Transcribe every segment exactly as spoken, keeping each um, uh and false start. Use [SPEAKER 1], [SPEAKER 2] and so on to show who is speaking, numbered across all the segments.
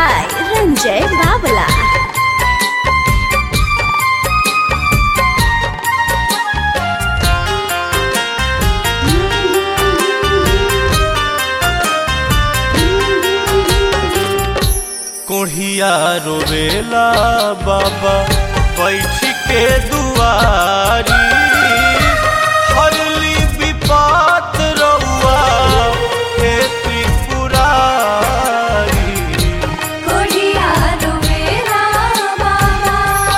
[SPEAKER 1] by Ranjay Babala.
[SPEAKER 2] कोढ़िया रोवेला बाबा बैठ के दुआरी, हरली विपत रउआ हे त्रिपुरारी।
[SPEAKER 1] कोढ़िया रोवेला बाबा,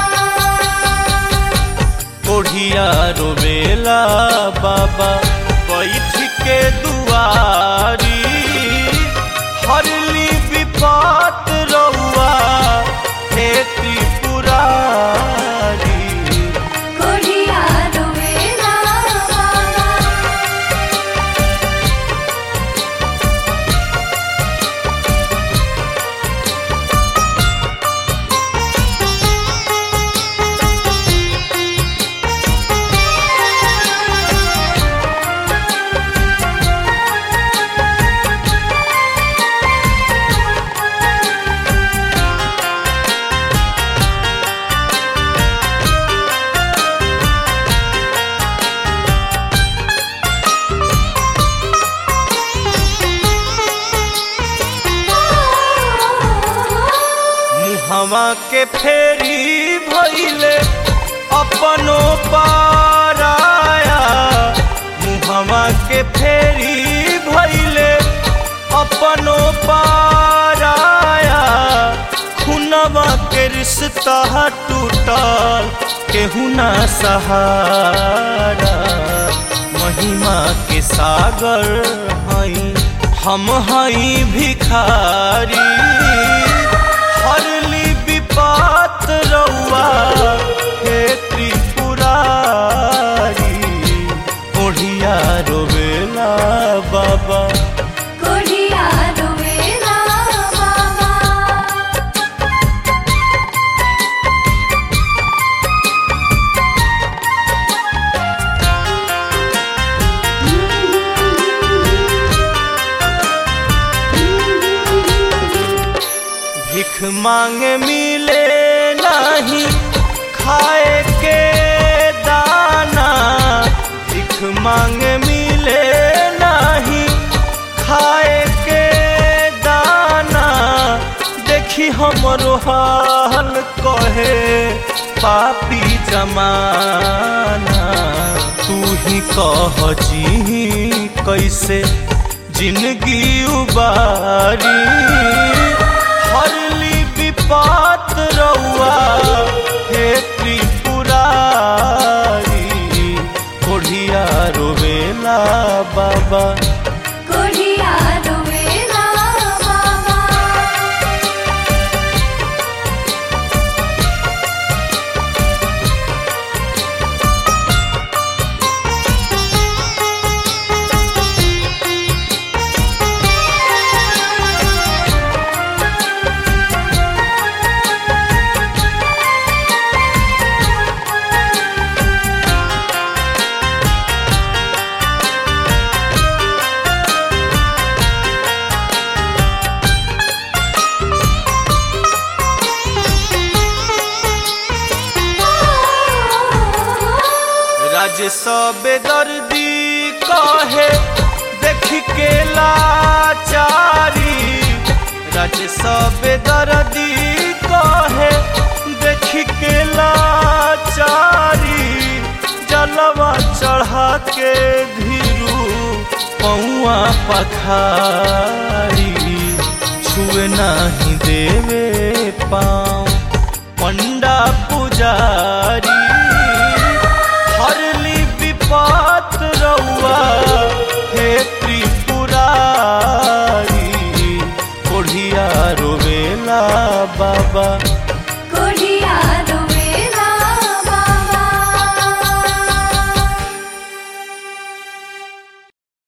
[SPEAKER 2] कोढ़िया रोवेला बाबा बैठ के दुआरी, हरली विपत रउआ हे त्रिपुरारी।
[SPEAKER 1] कोढ़िया रोवेला बाबा।
[SPEAKER 2] मुहवा के फेरी भइले अपनो पाराया, मुहवा के फेरी भइले अपनो पाराया। खुनवा के रिश्ता टूटल केहू ना सहारा, महिमा के सागर हई हम हई भिखारी। हरली विपत रउआ हे त्रिपुरारी। कोढ़िया रोवेला बाबा,
[SPEAKER 1] कोढ़िया रोवेला बाबा।
[SPEAKER 2] भिख मांगे मिले नहीं खाए के दाना, भिख मांगे मिले नहीं खाए के दाना। देखी हमरो हाल कहे पापी जमाना, तू ही कह जी कैसे जिंदगी उबारी। हरली विपत रउआ हे त्रिपुरारी। कोढ़िया रोवेला बाबा,
[SPEAKER 1] कोढ़िया रोवेला बाबा।
[SPEAKER 2] राज सबे दर्दी कहे देख के लाचारी, राज सबे दर्दी कहे देख के लाचारी। जलवा चढ़ा के धीरू पौआ पखारी, छुए नहीं देवे पाँव पंडा पुजारी।